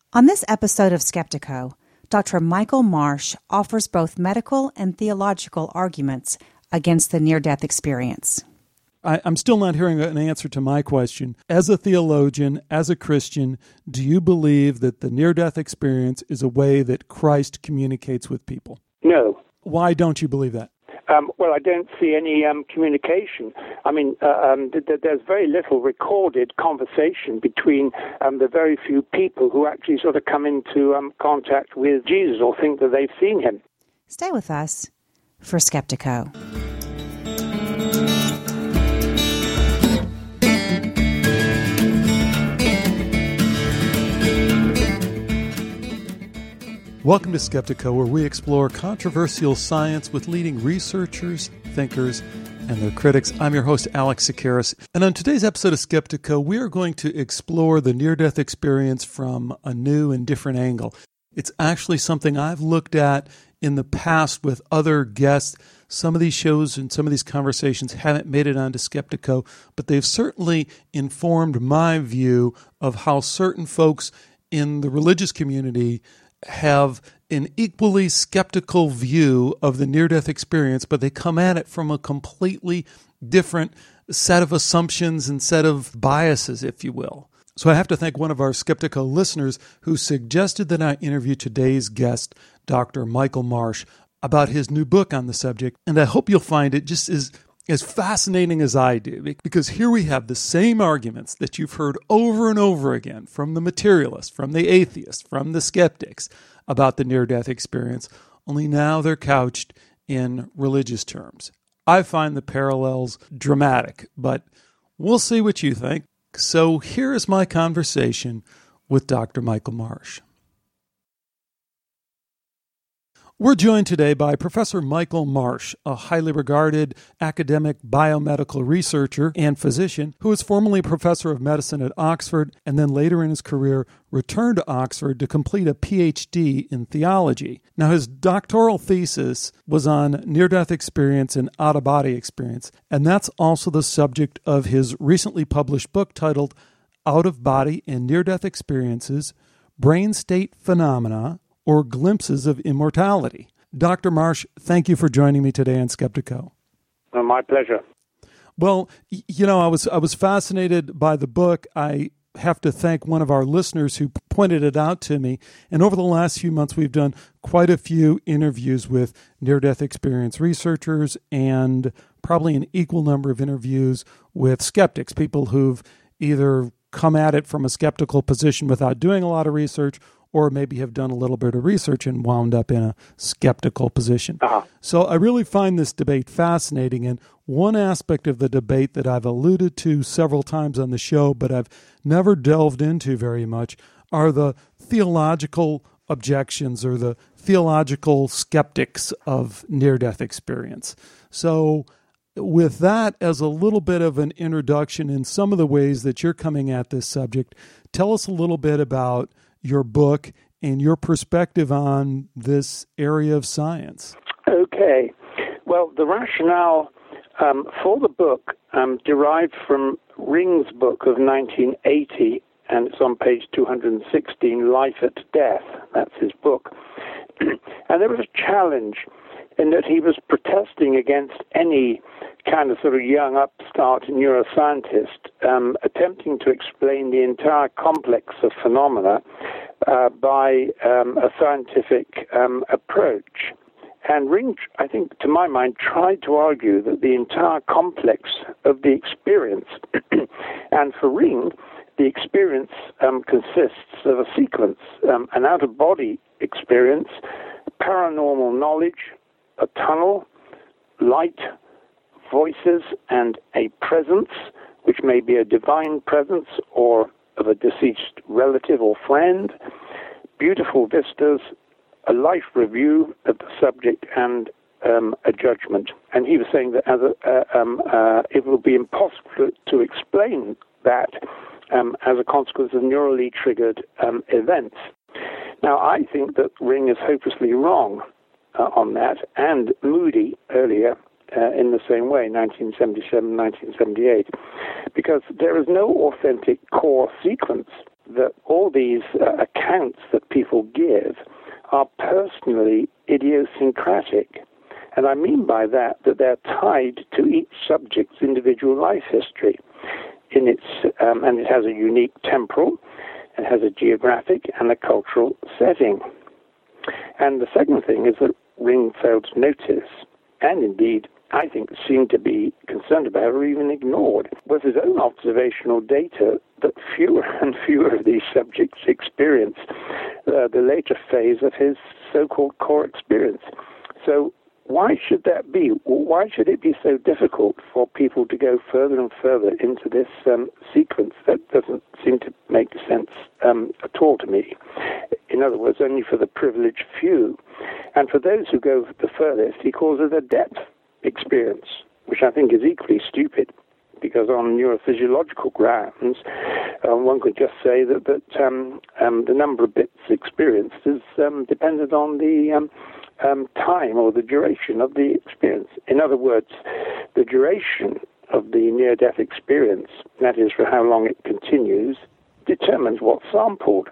On this episode of Skeptiko, Dr. Michael Marsh offers both medical and theological arguments against the near-death experience. I'm still not hearing an answer to my question. As a theologian, as a Christian, do you believe that the near-death experience is a way that Christ communicates with people? No. Why don't you believe that? Well, I don't see any communication. I mean, there's very little recorded conversation between the very few people who actually sort of come into contact with Jesus or think that they've seen him. Stay with us for Skeptiko. Welcome to Skeptiko, where we explore controversial science with leading researchers, thinkers, and their critics. I'm your host, Alex Tsakiris. And on today's episode of Skeptiko, we are going to explore the near-death experience from a new and different angle. It's actually something I've looked at in the past with other guests. Some of these shows and some of these conversations haven't made it onto Skeptiko, but they've certainly informed my view of how certain folks in the religious community have an equally skeptical view of the near-death experience, but they come at it from a completely different set of assumptions and set of biases, if you will. So I have to thank one of our Skeptiko listeners who suggested that I interview today's guest, Dr. Michael Marsh, about his new book on the subject, and I hope you'll find it just as fascinating as I do, because here we have the same arguments that you've heard over and over again from the materialists, from the atheists, from the skeptics about the near-death experience, only now they're couched in religious terms. I find the parallels dramatic, but we'll see what you think. So here is my conversation with Dr. Michael Marsh. We're joined today by Professor Michael Marsh, a highly regarded academic biomedical researcher and physician who was formerly a professor of medicine at Oxford and then later in his career returned to Oxford to complete a PhD in theology. Now, his doctoral thesis was on near-death experience and out-of-body experience, and that's also the subject of his recently published book titled Out-of-Body and Near-Death Experiences, Brain State Phenomena, or Glimpses of Immortality. Dr. Marsh, thank you for joining me today on Skeptiko. My pleasure. Well, I was fascinated by the book. I have to thank one of our listeners who pointed it out to me. And over the last few months, we've done quite a few interviews with near-death experience researchers and probably an equal number of interviews with skeptics, people who've either come at it from a skeptical position without doing a lot of research or maybe have done a little bit of research and wound up in a skeptical position. So I really find this debate fascinating, and one aspect of the debate that I've alluded to several times on the show, but I've never delved into very much, are the theological objections or the theological skeptics of near-death experience. So with that as a little bit of an introduction in some of the ways that you're coming at this subject, tell us a little bit about your book and your perspective on this area of science. Okay. Well, the rationale for the book derived from Ring's book of 1980, and it's on page 216, Life at Death. That's his book. And there was a challenge in that he was protesting against any kind of sort of young upstart neuroscientist attempting to explain the entire complex of phenomena by a scientific approach. And Ring, I think, to my mind, tried to argue that the entire complex of the experience, and for Ring, the experience consists of a sequence, an out-of-body experience, paranormal knowledge, a tunnel, light, voices, and a presence, which may be a divine presence or of a deceased relative or friend, beautiful vistas, a life review of the subject, and a judgment. And he was saying that it will be impossible to explain that as a consequence of neurally triggered events. Now, I think that Ring is hopelessly wrong on that, and Moody earlier in the same way, 1977, 1978, because there is no authentic core sequence that all these accounts that people give are personally idiosyncratic. And I mean by that they're tied to each subject's individual life history. And it has a unique temporal, it has a geographic and a cultural setting. And the second thing is that Ring failed to notice, and indeed, I think, seemed to be concerned about or even ignored, was his own observational data that fewer and fewer of these subjects experience the later phase of his so-called core experience. So why should that be? Why should it be so difficult for people to go further and further into this sequence that doesn't seem to make sense at all to me? In other words, only for the privileged few. And for those who go the furthest, he calls it a depth experience, which I think is equally stupid, because on neurophysiological grounds, one could just say that the number of bits experienced is dependent on the time or the duration of the experience. In other words, the duration of the near-death experience, that is for how long it continues, determines what's sampled.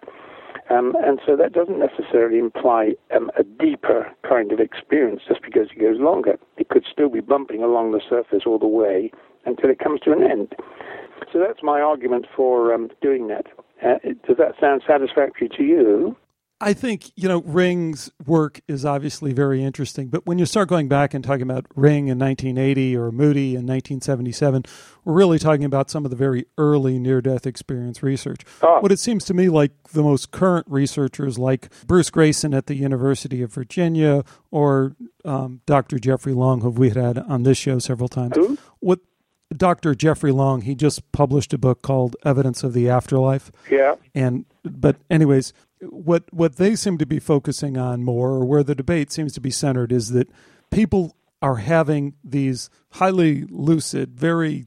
And so that doesn't necessarily imply a deeper kind of experience just because it goes longer. It could still be bumping along the surface all the way until it comes to an end. So that's my argument for doing that. Does that sound satisfactory to you? I think, Ring's work is obviously very interesting, but when you start going back and talking about Ring in 1980 or Moody in 1977, we're really talking about some of the very early near-death experience research. What it seems to me like the most current researchers like Bruce Grayson at the University of Virginia or Dr. Jeffrey Long, who we had on this show several times. Who? Dr. Jeffrey Long, he just published a book called Evidence of the Afterlife. Yeah. But anyways, what they seem to be focusing on more, or where the debate seems to be centered, is that people are having these highly lucid, very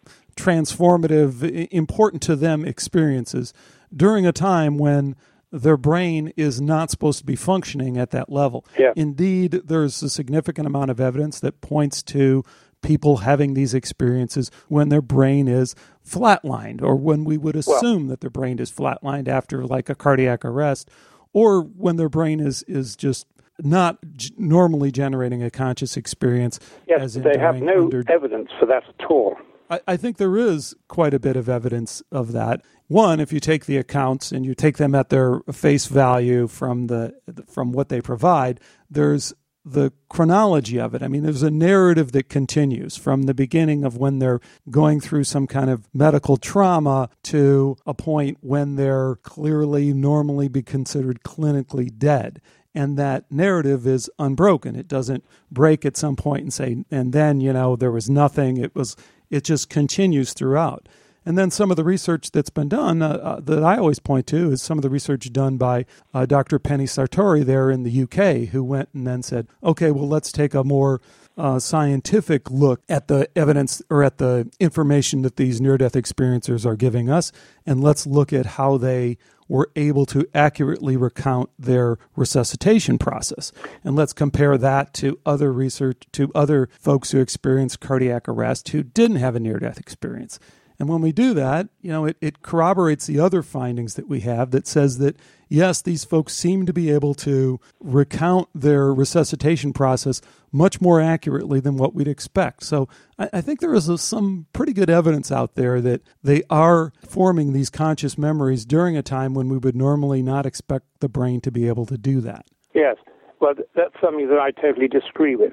transformative, important to them experiences during a time when their brain is not supposed to be functioning at that level. Yeah. Indeed, there's a significant amount of evidence that points to people having these experiences when their brain is flatlined, or when we would assume that their brain is flatlined after like a cardiac arrest, or when their brain is just not normally generating a conscious experience. Yes, they have no evidence for that at all. I think there is quite a bit of evidence of that. One, if you take the accounts and you take them at their face value from what they provide, there's the chronology of it. I mean, there's a narrative that continues from the beginning of when they're going through some kind of medical trauma to a point when they're clearly normally be considered clinically dead. And that narrative is unbroken. It doesn't break at some point and say, and then, there was nothing. It just continues throughout. And then some of the research that's been done that I always point to is some of the research done by Dr. Penny Sartori there in the UK, who went and then said, okay, well, let's take a more scientific look at the evidence or at the information that these near-death experiencers are giving us, and let's look at how they were able to accurately recount their resuscitation process. And let's compare that to other research, to other folks who experienced cardiac arrest who didn't have a near-death experience. And when we do that, it corroborates the other findings that we have that says that, yes, these folks seem to be able to recount their resuscitation process much more accurately than what we'd expect. So I think there is some pretty good evidence out there that they are forming these conscious memories during a time when we would normally not expect the brain to be able to do that. Yes. Well, that's something that I totally disagree with.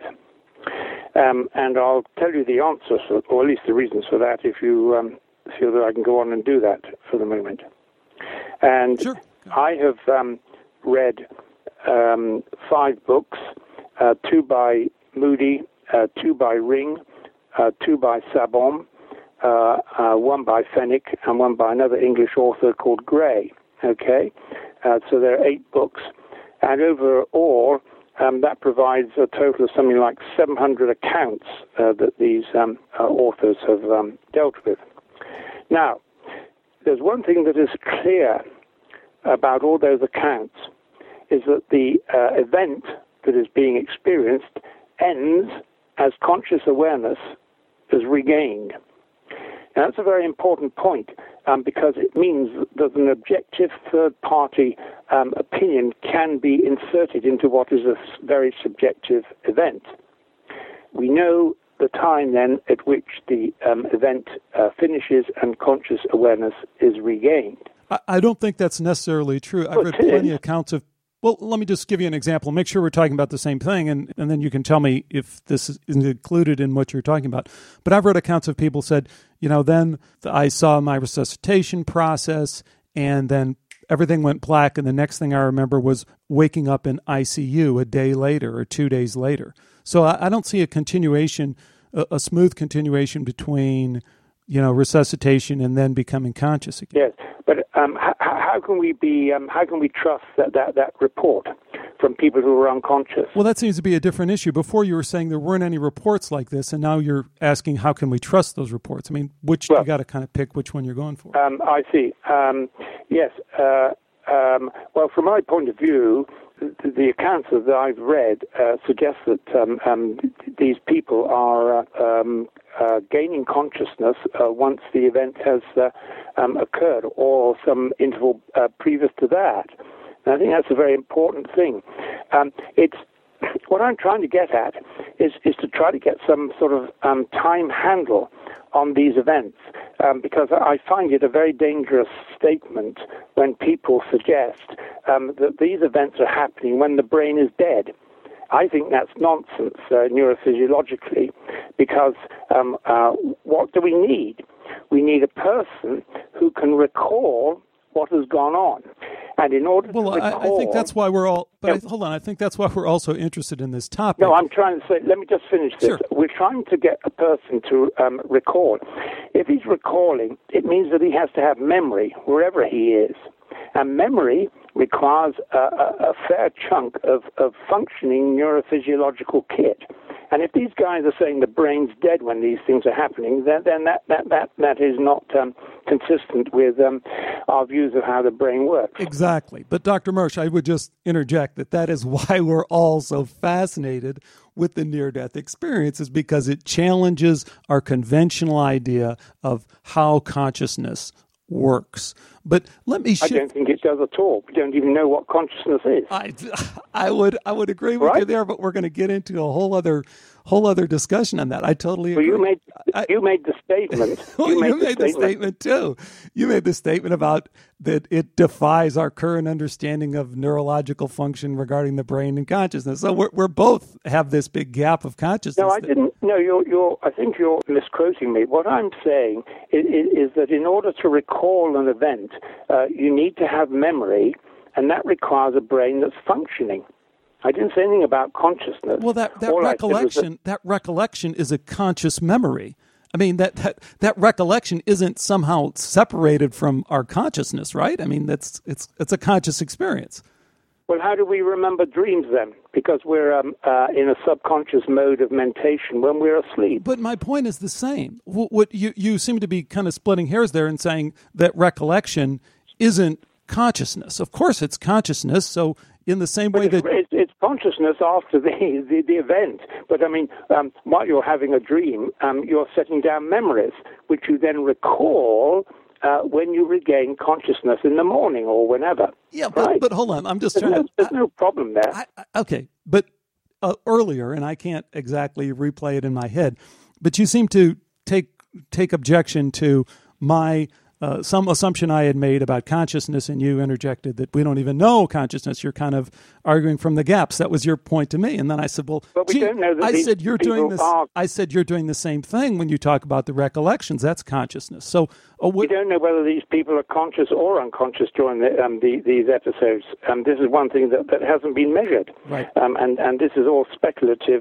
And I'll tell you the answers, or at least the reasons for that, if you feel that I can go on and do that for the moment. And sure. I have read 5 books, 2 by Moody, 2 by Ring, 2 by Sabon, 1 by Fenwick, and 1 by another English author called Gray. Okay? So there are 8 books. And overall, that provides a total of something like 700 accounts that these authors have dealt with. Now, there's one thing that is clear about all those accounts, is that the event that is being experienced ends as conscious awareness is regained. Now, that's a very important point. because it means that an objective third-party opinion can be inserted into what is a very subjective event. We know the time then at which the event finishes and conscious awareness is regained. I don't think that's necessarily true. I've read plenty of accounts of, well, let me just give you an example. Make sure we're talking about the same thing, and then you can tell me if this is included in what you're talking about. But I've read accounts of people said, then I saw my resuscitation process, and then everything went black, and the next thing I remember was waking up in ICU a day later or 2 days later. So I don't see a continuation, a smooth continuation between, resuscitation and then becoming conscious again. Yes, but how can we trust that report from people who are unconscious? Well, that seems to be a different issue. Before you were saying there weren't any reports like this, and now you're asking how can we trust those reports? I mean, you got to kind of pick which one you're going for. I see. Yes. Well, from my point of view, the accounts that I've read suggest that these people are gaining consciousness once the event has occurred, or some interval previous to that. And I think that's a very important thing. It's what I'm trying to get at is to try to get some sort of time handle on these events, because I find it a very dangerous statement when people suggest that these events are happening when the brain is dead. I think that's nonsense neurophysiologically, because what do we need? We need a person who can recall what has gone on. And in order to recall... I think that's why we're all... But hold on, I think that's why we're also interested in this topic. No, I'm trying to say... Let me just finish this. Sure. We're trying to get a person to recall. If he's recalling, it means that he has to have memory wherever he is. And memory requires a fair chunk of functioning neurophysiological kit. And if these guys are saying the brain's dead when these things are happening, then that is not consistent with our views of how the brain works. Exactly. But Dr. Marsh, I would just interject that is why we're all so fascinated with the near-death experience, is because it challenges our conventional idea of how consciousness works. But let me I don't think it does at all. We don't even know what consciousness is. I would agree with you there, but we're going to get into a whole other discussion on that. I totally agree. Well, you made the statement. You made the statement too. You made the statement about that it defies our current understanding of neurological function regarding the brain and consciousness. So we're both have this big gap of consciousness. No, I didn't. No, I think you're misquoting me. What I'm saying is that in order to recall an event, you need to have memory, and that requires a brain that's functioning. I didn't say anything about consciousness. Well, that recollection is a conscious memory. I mean, that recollection isn't somehow separated from our consciousness, right? I mean, it's a conscious experience. Well, how do we remember dreams then? Because we're in a subconscious mode of mentation when we're asleep. But my point is the same. What you seem to be kind of splitting hairs there and saying that recollection isn't consciousness. Of course, it's consciousness. So in the same way that it's consciousness after the event. But I mean, while you're having a dream, you're setting down memories, which you then recall when you regain consciousness in the morning or whenever. Yeah, right? but hold on. I'm just There's no problem there. Okay, but earlier, and I can't exactly replay it in my head, but you seem to take objection to my some assumption I had made about consciousness, and you interjected that we don't even know consciousness. You're kind of arguing from the gaps. That was your point to me, and then I said, "Well, but we don't know that I said you're doing this. I said you're doing the same thing when you talk about the recollections. That's consciousness. So we don't know whether these people are conscious or unconscious during these episodes. This is one thing that hasn't been measured, right? And this is all speculative.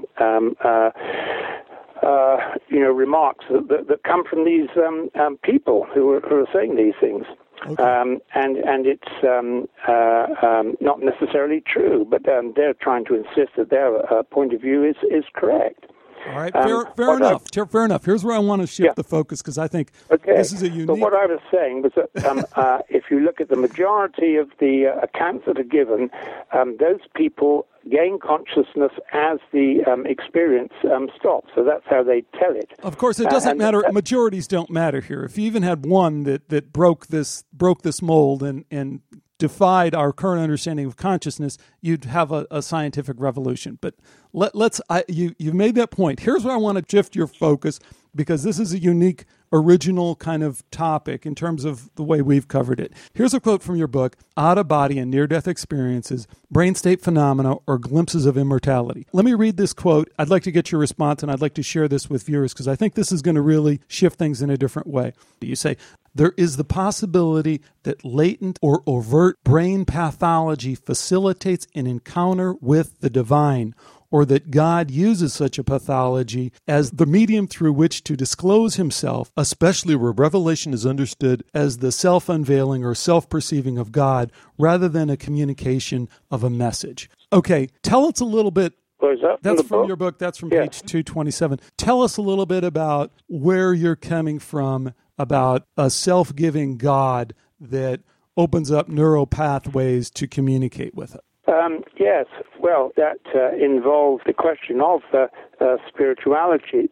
Remarks that come from these people who are saying these things. Okay. And it's not necessarily true, but they're trying to insist that their point of view is correct. All right, fair enough. Fair enough. Here's where I want to shift the focus, because I think this is a unique... But what I was saying was that if you look at the majority of the accounts that are given, those people gain consciousness as the experience stops. So that's how they tell it. Of course, it doesn't matter. Majorities don't matter here. If you even had one that broke this mold and defied our current understanding of consciousness, you'd have a scientific revolution. But you've made that point. Here's where I want to shift your focus, because this is a unique, original kind of topic in terms of the way we've covered it. Here's a quote from your book, Out-of-Body and Near-Death Experiences, Brain State Phenomena, or Glimpses of Immortality. Let me read this quote. I'd like to get your response, and I'd like to share this with viewers, because I think this is going to really shift things in a different way. You say, there is the possibility that latent or overt brain pathology facilitates an encounter with the divine, or that God uses such a pathology as the medium through which to disclose himself, especially where revelation is understood as the self-unveiling or self-perceiving of God rather than a communication of a message. Okay, tell us a little bit. That's from your book. That's from page 227. Tell us a little bit about where you're coming from about a self-giving God that opens up neural pathways to communicate with it. Yes, well, that involves the question of spirituality,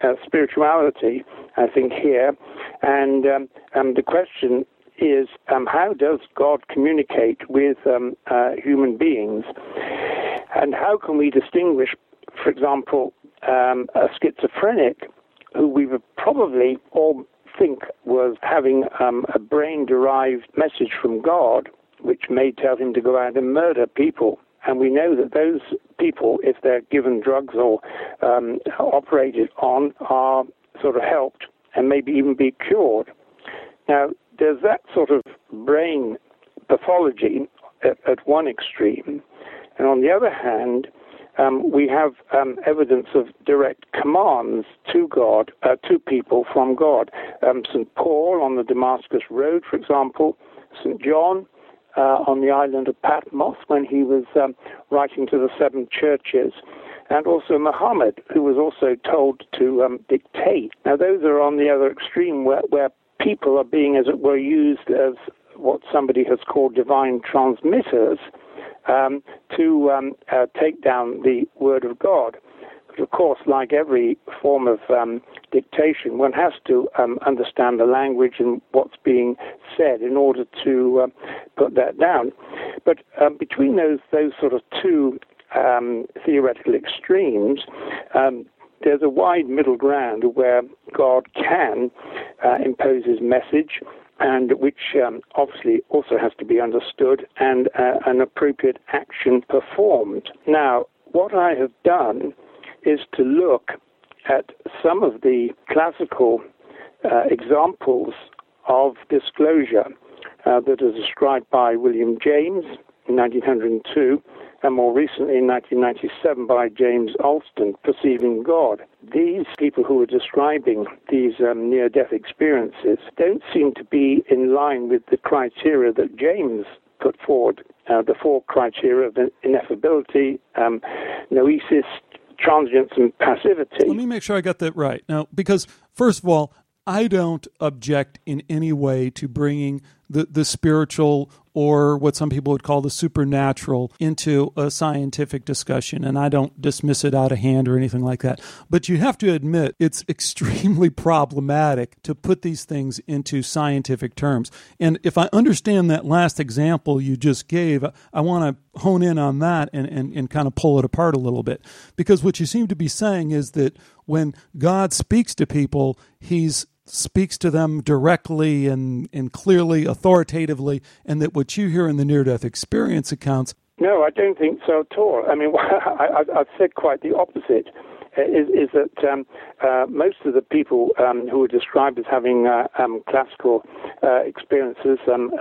I think, here. And the question is, how does God communicate with human beings? And how can we distinguish, for example, a schizophrenic who we would probably all think was having a brain-derived message from God, which may tell him to go out and murder people. And we know that those people, if they're given drugs or operated on, are sort of helped and maybe even be cured. Now, there's that sort of brain pathology at one extreme. And on the other hand, we have evidence of direct commands to God, to people from God. St. Paul on the Damascus Road, for example, St. John on the island of Patmos when he was writing to the 7 churches, and also Muhammad, who was also told to dictate. Now, those are on the other extreme where people are being, as it were, used as what somebody has called divine transmitters to take down the word of God. But of course, like every form of dictation, one has to understand the language and what's being said in order to put that down. But between those sort of two theoretical extremes, there's a wide middle ground where God can impose his message, and which obviously also has to be understood and an appropriate action performed. Now, what I have done is to look at some of the classical examples of disclosure that are described by William James in 1902, and more recently in 1997 by James Alston, Perceiving God. These people who are describing these near-death experiences don't seem to be in line with the criteria that James put forward, the 4 criteria of ineffability, noesis, transience, and passivity. Let me make sure I got that right. Now, because first of all, I don't object in any way to bringing the spiritual or what some people would call the supernatural into a scientific discussion, and I don't dismiss it out of hand or anything like that. But you have to admit it's extremely problematic to put these things into scientific terms. And if I understand that last example you just gave, I want to hone in on that and kind of pull it apart a little bit. Because what you seem to be saying is that when God speaks to people, he speaks to them directly and clearly, authoritatively, and that what you hear in the near-death experience accounts... No, I don't think so at all. I mean, I've said quite the opposite, is that most of the people who are described as having classical experiences,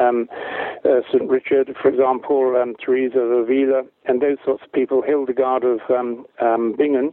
St. Richard, for example, Teresa of Avila, and those sorts of people, Hildegard of Bingen,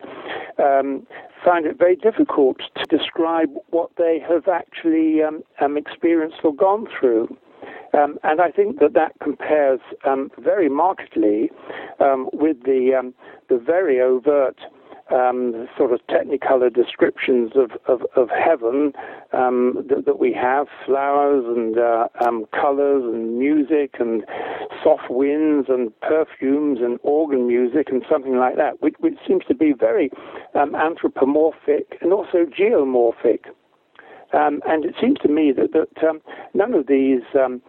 find it very difficult to describe what they have actually experienced or gone through. And I think that compares very markedly with the very overt sort of technicolor descriptions of heaven that we have, flowers and colors and music and soft winds and perfumes and organ music and something like that, which seems to be very anthropomorphic and also geomorphic. And it seems to me that none of these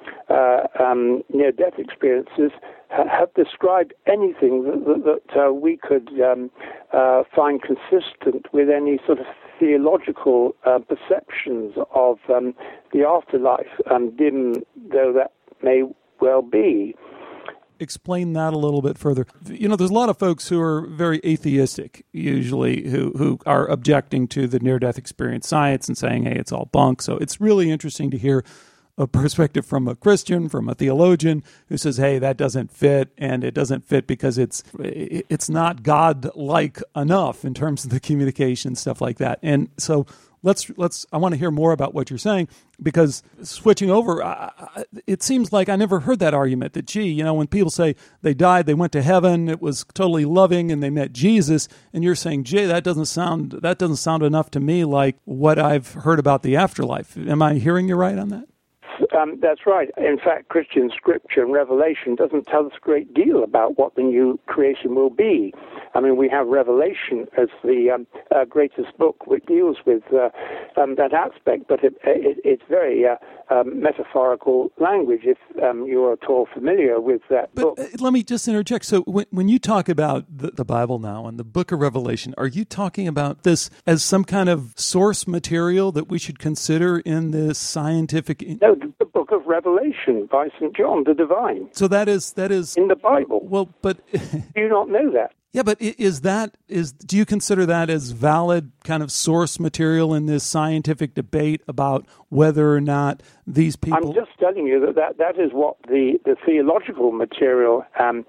near-death experiences have described anything that we could find consistent with any sort of theological perceptions of the afterlife, dim though that may well be. Explain that a little bit further. You know, there's a lot of folks who are very atheistic, usually, who are objecting to the near-death experience science and saying, hey, it's all bunk. So it's really interesting to hear a perspective from a Christian, from a theologian, who says, hey, that doesn't fit, and it doesn't fit because it's not God-like enough in terms of the communication, stuff like that. And so I want to hear more about what you're saying, because switching over, it seems like I never heard that argument that, gee, you know, when people say they died, they went to heaven, it was totally loving, and they met Jesus, and you're saying, gee, that doesn't sound enough to me like what I've heard about the afterlife. Am I hearing you right on that? That's right. In fact, Christian scripture and Revelation doesn't tell us a great deal about what the new creation will be. I mean, we have Revelation as the greatest book which deals with that aspect, but it's very metaphorical language, if you are at all familiar with that book. Let me just interject. So when you talk about the Bible now and the book of Revelation, are you talking about this as some kind of source material that we should consider in this scientific... No, the book of Revelation by St. John the Divine. So that is in the Bible. Well, but do you not know that? Yeah, but do you consider that as valid kind of source material in this scientific debate about whether or not these people... I'm just telling you that is what the theological material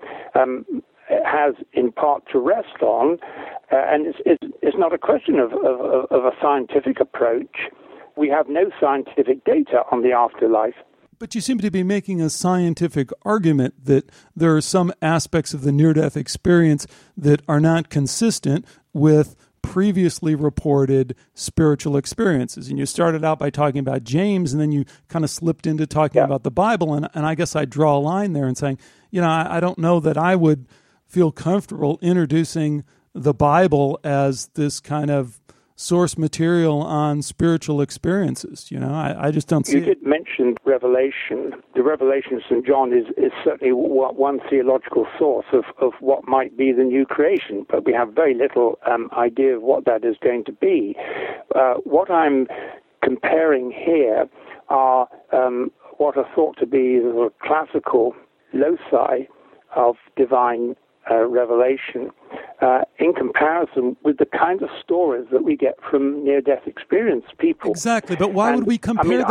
has in part to rest on, and it's not a question of a scientific approach. We have no scientific data on the afterlife. But you seem to be making a scientific argument that there are some aspects of the near-death experience that are not consistent with previously reported spiritual experiences. And you started out by talking about James, and then you kind of slipped into talking about the Bible. And I guess I draw a line there and saying, you know, I don't know that I would feel comfortable introducing the Bible as this kind of source material on spiritual experiences. You know, I just don't see it. You did mention Revelation. The Revelation of St. John is certainly one theological source of what might be the new creation, but we have very little idea of what that is going to be. What I'm comparing here are what are thought to be the classical loci of divine revelation in comparison with the kind of stories that we get from near-death experience people. Exactly, but why would we compare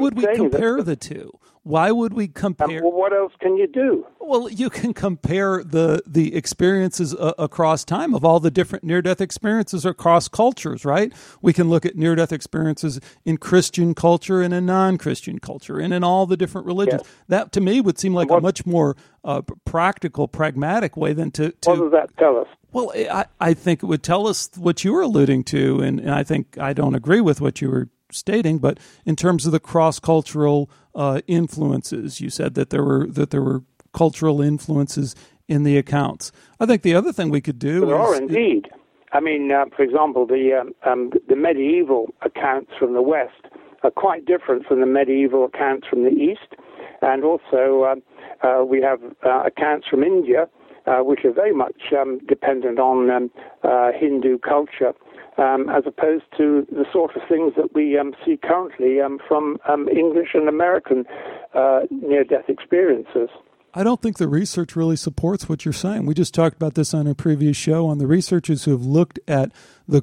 the two? Why would we compare? Well, what else can you do? Well, you can compare the experiences across time of all the different near-death experiences across cultures, right? We can look at near-death experiences in Christian culture and in non-Christian culture and in all the different religions. Yes. That, to me, would seem like a much more practical, pragmatic way than to... What does that tell us? Well, I think it would tell us what you were alluding to, and I think I don't agree with what you were stating, but in terms of the cross-cultural influences, you said that there were cultural influences in the accounts. I think the other thing we could do there are indeed. I mean, for example, the medieval accounts from the West are quite different from the medieval accounts from the East, and also we have accounts from India, which are very much dependent on Hindu culture, as opposed to the sort of things that we see currently from English and American near-death experiences. I don't think the research really supports what you're saying. We just talked about this on a previous show on the researchers who have looked at the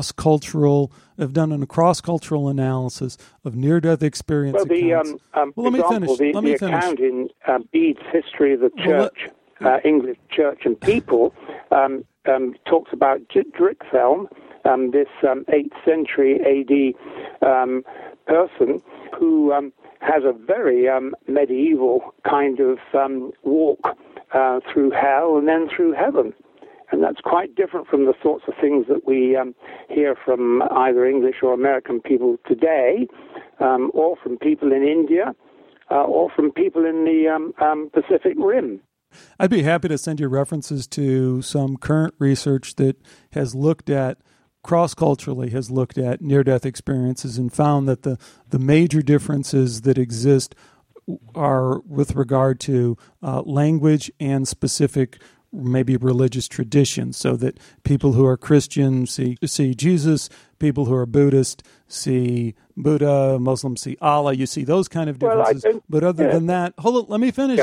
have done a cross-cultural analysis of near-death experience accounts. Let me finish. The account in Bede's History of the Church, English Church and People, talks about Drithelm, this 8th century AD person who has a very medieval kind of walk through hell and then through heaven. And that's quite different from the sorts of things that we hear from either English or American people today, or from people in India, or from people in the Pacific Rim. I'd be happy to send you references to some current research that has looked at, cross-culturally has looked at near-death experiences and found that the major differences that exist are with regard to language and specific maybe religious traditions, so that people who are Christian see Jesus, people who are Buddhist see Buddha, Muslims see Allah. You see those kind of differences. But other than that, hold on, let me finish.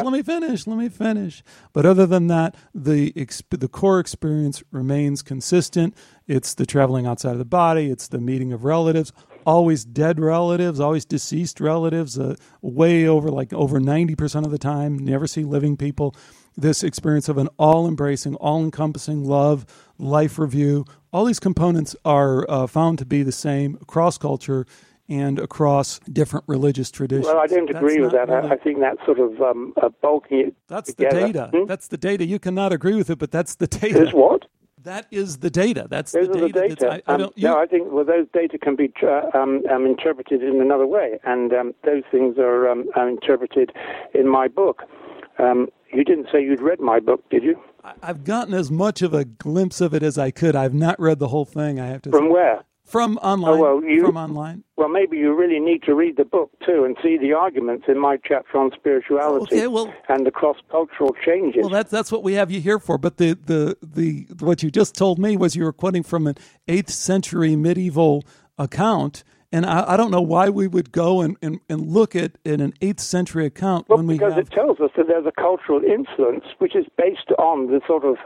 But other than that, the core experience remains consistent. It's the traveling outside of the body. It's the meeting of relatives, always dead relatives, always deceased relatives, way over 90% of the time. Never see living people. This experience of an all-embracing, all-encompassing love, life review, all these components are found to be the same across culture and across different religious traditions. Well, I don't agree with that. Really, I think that's sort of bulking it That's together. The data. That's the data. You cannot agree with it, but that's the data. Is what? That is the data. Those are the data. I think those data can be interpreted in another way, and those things are interpreted in my book. You didn't say you'd read my book, did you? I've gotten as much of a glimpse of it as I could. I've not read the whole thing, I have to say. From where? From online. From online. Well, maybe you really need to read the book, too, and see the arguments in my chapter on spirituality and the cross-cultural changes. Well, that's what we have you here for. But the what you just told me was you were quoting from an 8th century medieval account. And I don't know why we would go and look at an 8th century account when we have... Because it tells us that there's a cultural influence which is based on the sort of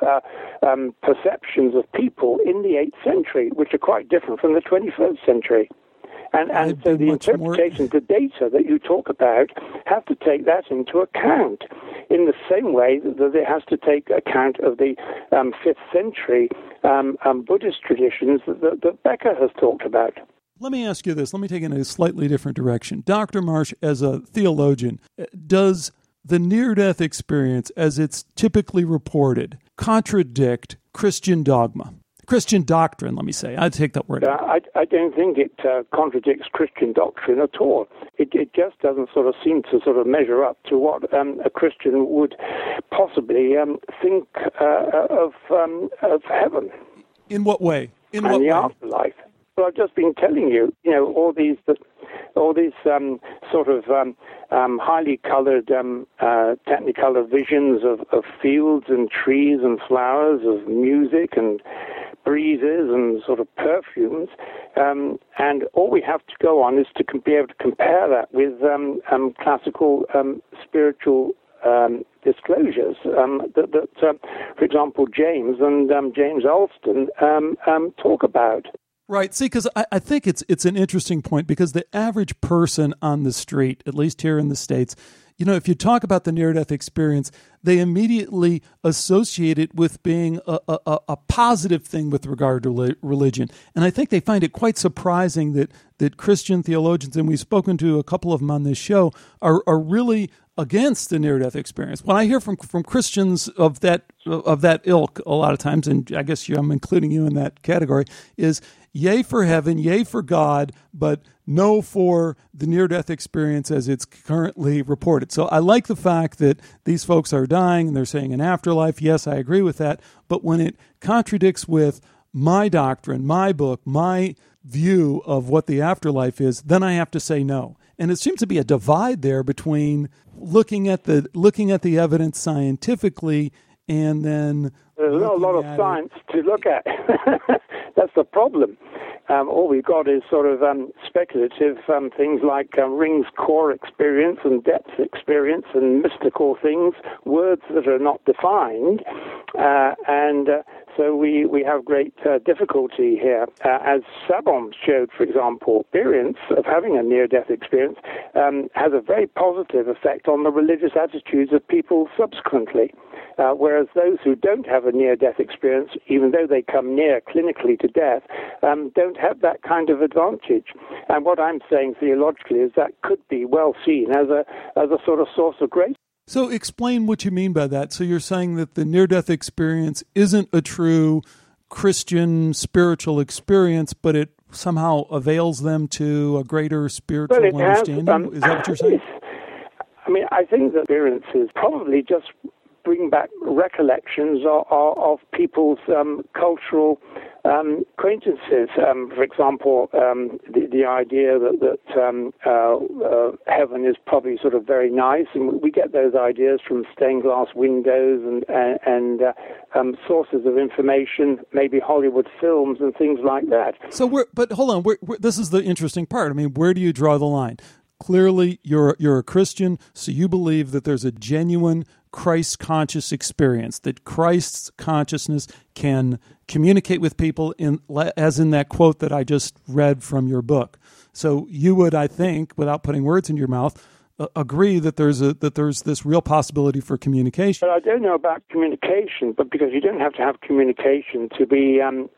perceptions of people in the 8th century, which are quite different from the 21st century. And so the interpretations, the data that you talk about, have to take that into account in the same way that it has to take account of the 5th century Buddhist traditions that Becker has talked about. Let me ask you this. Let me take it in a slightly different direction. Dr. Marsh, as a theologian, does the near-death experience, as it's typically reported, contradict Christian dogma? Christian doctrine, let me say. I'd take that word out. I don't think it contradicts Christian doctrine at all. It just doesn't sort of seem to sort of measure up to what a Christian would possibly think of heaven. In what way? And the afterlife. Well, I've just been telling you, all these sort of highly coloured, technicolor visions of fields and trees and flowers, of music and breezes and sort of perfumes, and all we have to go on is to be able to compare that with classical spiritual disclosures that for example, James and James Alston talk about. Right. See, because I think it's an interesting point, because the average person on the street, at least here in the States, if you talk about the near-death experience, they immediately associate it with being a positive thing with regard to religion. And I think they find it quite surprising that Christian theologians, and we've spoken to a couple of them on this show, are really against the near-death experience. When I hear from Christians of that ilk a lot of times, and I guess I'm including you in that category, is yay for heaven, yay for God, but no for the near-death experience as it's currently reported. So I like the fact that these folks are dying and they're saying an afterlife. Yes, I agree with that. But when it contradicts with my doctrine, my book, my view of what the afterlife is, then I have to say no. And it seems to be a divide there between looking at the evidence scientifically and then there's not a lot of science to look at. That's the problem. All we've got is sort of speculative things like Ring's core experience and depth experience and mystical things, words that are not defined, and so we have great difficulty here. As Sabon showed, for example, experience of having a near-death experience has a very positive effect on the religious attitudes of people subsequently. Whereas those who don't have a near-death experience, even though they come near clinically to death, don't have that kind of advantage. And what I'm saying theologically is that could be well seen as a sort of source of grace. So explain what you mean by that. So you're saying that the near-death experience isn't a true Christian spiritual experience, but it somehow avails them to a greater spiritual understanding? Is that what you're saying? I mean, I think the experiences probably just bring back recollections of people's cultural acquaintances. For example, the idea that heaven is probably sort of very nice, and we get those ideas from stained glass windows and sources of information, maybe Hollywood films and things like that. So, but hold on, this is the interesting part. I mean, where do you draw the line? Clearly, you're a Christian, so you believe that there's a genuine Christ-conscious experience, that Christ's consciousness can communicate with people, as in that quote that I just read from your book. So you would, I think, without putting words in your mouth, agree that there's this real possibility for communication. But I don't know about communication, but because you don't have to have communication to be a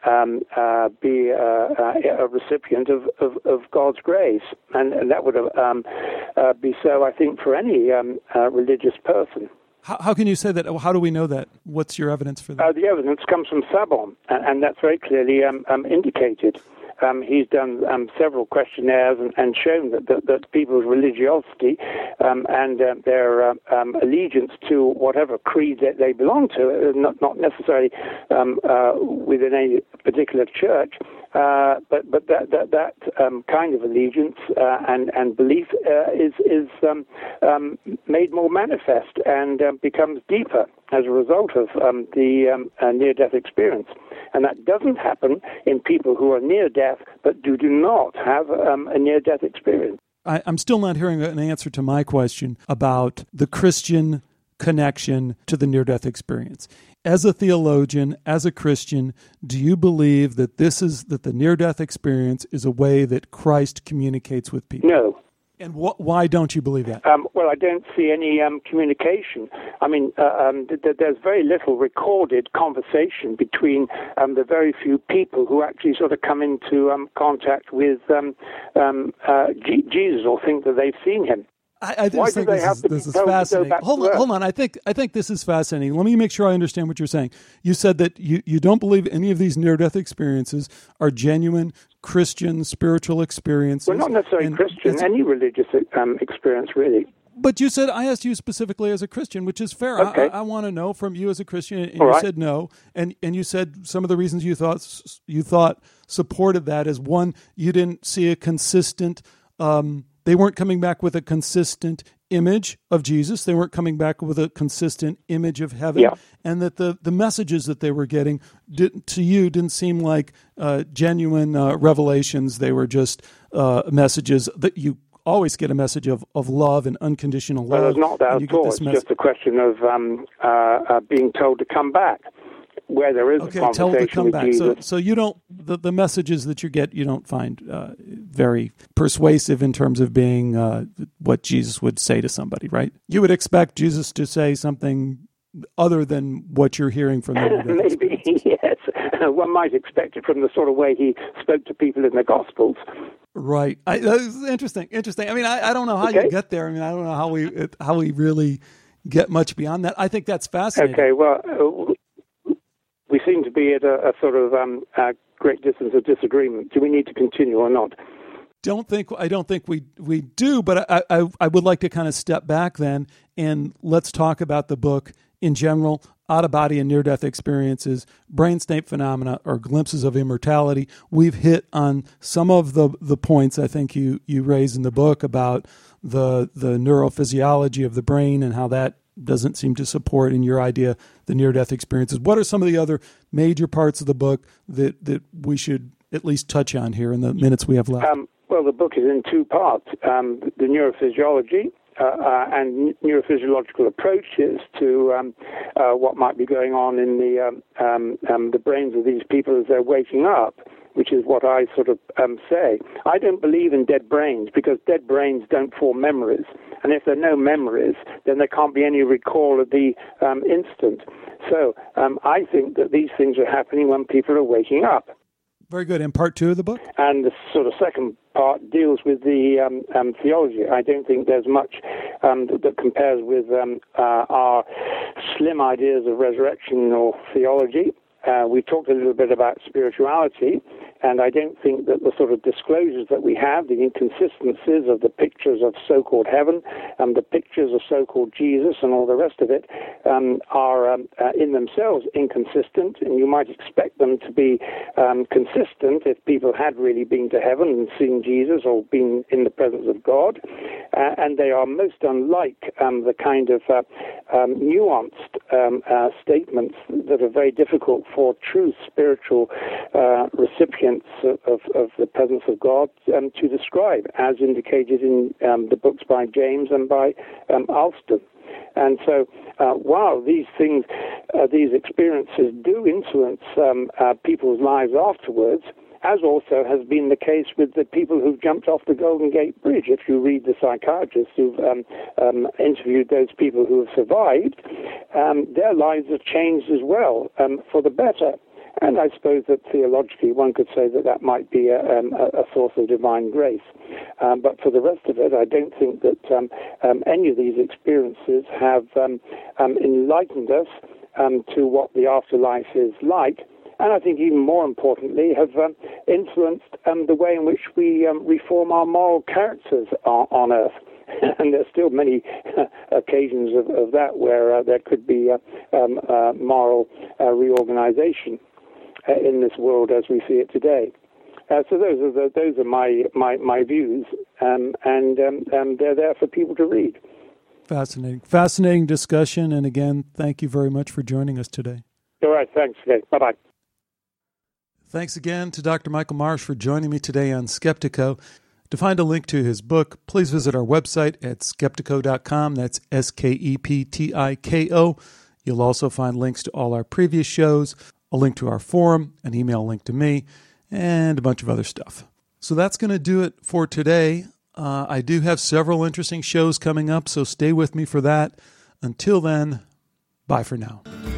recipient of God's grace, and that would be so, I think, for any religious person. How can you say that? How do we know that? What's your evidence for that? The evidence comes from Sabon, and that's very clearly indicated. He's done several questionnaires and shown that people's religiosity and their allegiance to whatever creed that they belong to, not necessarily within any particular church, but that kind of allegiance and belief is made more manifest and becomes deeper as a result of the near-death experience. And that doesn't happen in people who are near death but do not have a near-death experience. I'm still not hearing an answer to my question about the Christian connection to the near-death experience. As a theologian, as a Christian, do you believe that that the near-death experience is a way that Christ communicates with people? No. And why don't you believe that? Well, I don't see any communication. I mean, there's very little recorded conversation between the very few people who actually sort of come into contact with Jesus or think that they've seen him. I just think this is fascinating. Hold on. I think this is fascinating. Let me make sure I understand what you're saying. You said that you don't believe any of these near-death experiences are genuine Christian spiritual experiences. Well, not necessarily Christian, any religious experience, really. But you said, I asked you specifically as a Christian, which is fair. Okay. I want to know from you as a Christian, and All you right. said no. And you said some of the reasons you thought supported that is, one, you didn't see a consistent they weren't coming back with a consistent image of Jesus. They weren't coming back with a consistent image of heaven. Yeah. And that the messages that they were getting to you didn't seem like genuine revelations. They were just messages that you always get a message of love and unconditional love. Well, it's not that at all. It's just a question of being told to come back. Where there is a conversation tell them to come with back. Jesus. So you don't the messages that you get, you don't find very persuasive in terms of being what Jesus would say to somebody, right? You would expect Jesus to say something other than what you're hearing from them. Maybe, yes. One might expect it from the sort of way he spoke to people in the Gospels. Right. That's interesting. I mean, I don't know how you get there. I mean, I don't know how we really get much beyond that. I think that's fascinating. Okay, well, we seem to be at a sort of great distance of disagreement. Do we need to continue or not? I don't think we do, but I would like to kind of step back then and let's talk about the book in general. Out-of-body and near-death experiences, brain state phenomena, or glimpses of immortality. We've hit on some of the points I think you raise in the book about the neurophysiology of the brain and how that doesn't seem to support, in your idea, the near-death experiences. What are some of the other major parts of the book that we should at least touch on here in the minutes we have left? Well, the book is in two parts. The neurophysiology and neurophysiological approaches to what might be going on in the brains of these people as they're waking up, which is what I sort of say. I don't believe in dead brains because dead brains don't form memories. And if there are no memories, then there can't be any recall of the instant. So I think that these things are happening when people are waking up. Very good. And part 2 of the book? And the sort of second part deals with the theology. I don't think there's much that compares with our slim ideas of resurrection or theology. We talked a little bit about spirituality, and I don't think that the sort of disclosures that we have, the inconsistencies of the pictures of so-called heaven and the pictures of so-called Jesus and all the rest of it are in themselves inconsistent, and you might expect them to be consistent if people had really been to heaven and seen Jesus or been in the presence of God, and they are most unlike the kind of nuanced statements that are very difficult for true spiritual recipients of the presence of God to describe, as indicated in the books by James and by Alston. And so, while these things, these experiences do influence people's lives afterwards, as also has been the case with the people who've jumped off the Golden Gate Bridge. If you read the psychiatrists who've interviewed those people who have survived, their lives have changed as well for the better. And I suppose that theologically one could say that that might be a source of divine grace. But for the rest of it, I don't think that any of these experiences have enlightened us to what the afterlife is like. And I think even more importantly, have influenced the way in which we reform our moral characters on earth. And there's still many occasions of that where there could be moral reorganization in this world as we see it today. So those are my views, and they're there for people to read. Fascinating discussion. And again, thank you very much for joining us today. All right, thanks. Okay, bye-bye. Thanks again to Dr. Michael Marsh for joining me today on Skeptiko. To find a link to his book, please visit our website at skeptiko.com. That's SKEPTIKO. You'll also find links to all our previous shows, a link to our forum, an email link to me, and a bunch of other stuff. So that's going to do it for today. I do have several interesting shows coming up, so stay with me for that. Until then, bye for now.